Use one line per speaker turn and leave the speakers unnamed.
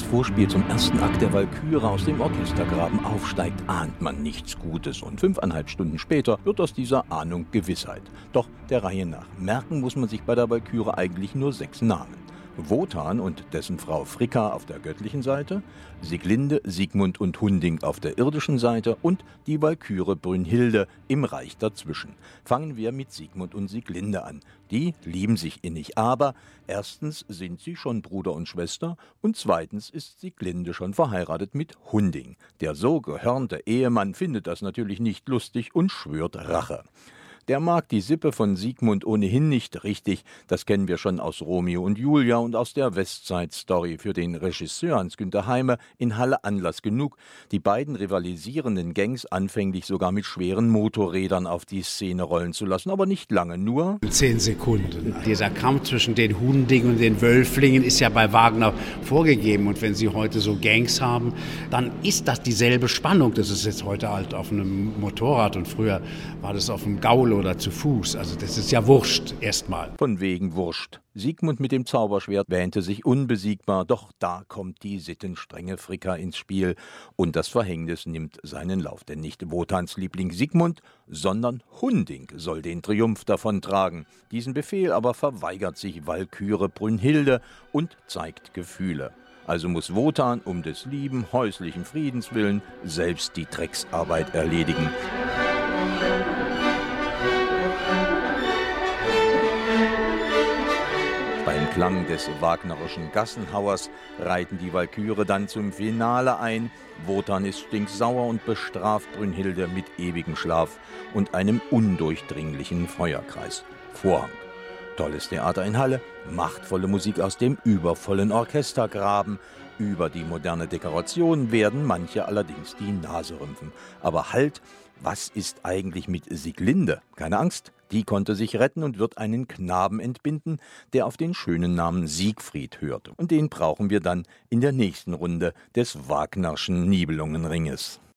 das Vorspiel zum ersten Akt der Walküre aus dem Orchestergraben aufsteigt, ahnt man nichts Gutes. Und 5,5 Stunden später wird aus dieser Ahnung Gewissheit. Doch der Reihe nach. Merken muss man sich bei der Walküre eigentlich nur 6 Namen. Wotan und dessen Frau Fricka auf der göttlichen Seite, Sieglinde, Siegmund und Hunding auf der irdischen Seite und die Walküre Brünnhilde im Reich dazwischen. Fangen wir mit Siegmund und Sieglinde an. Die lieben sich innig, aber erstens sind sie schon Bruder und Schwester und zweitens ist Sieglinde schon verheiratet mit Hunding. Der so gehörnte Ehemann findet das natürlich nicht lustig und schwört Rache. Der mag die Sippe von Siegmund ohnehin nicht richtig, das kennen wir schon aus Romeo und Julia und aus der Westside-Story. Für den Regisseur Hans-Günther Heime in Halle Anlass genug, die beiden rivalisierenden Gangs anfänglich sogar mit schweren Motorrädern auf die Szene rollen zu lassen, aber nicht lange, nur
10 Sekunden. Dieser Kampf zwischen den Hundingen und den Wölflingen ist ja bei Wagner vorgegeben, und wenn Sie heute so Gangs haben, dann ist das dieselbe Spannung. Das ist jetzt heute halt auf einem Motorrad und früher war das auf dem Gaul oder zu Fuß. Also das ist ja wurscht erstmal.
Von wegen wurscht. Siegmund mit dem Zauberschwert wähnte sich unbesiegbar, doch da kommt die sittenstrenge Fricka ins Spiel und das Verhängnis nimmt seinen Lauf. Denn nicht Wotans Liebling Siegmund, sondern Hunding soll den Triumph davontragen. Diesen Befehl aber verweigert sich Walküre Brünnhilde und zeigt Gefühle. Also muss Wotan um des lieben häuslichen Friedens willen selbst die Drecksarbeit erledigen. Beim Klang des wagnerischen Gassenhauers reiten die Walküre dann zum Finale ein. Wotan ist stinksauer und bestraft Brünnhilde mit ewigem Schlaf und einem undurchdringlichen Feuerkreis. Vorhang. Tolles Theater in Halle, machtvolle Musik aus dem übervollen Orchestergraben. Über die moderne Dekoration werden manche allerdings die Nase rümpfen. Aber halt, was ist eigentlich mit Sieglinde? Keine Angst, die konnte sich retten und wird einen Knaben entbinden, der auf den schönen Namen Siegfried hört. Und den brauchen wir dann in der nächsten Runde des Wagnerschen Nibelungenringes.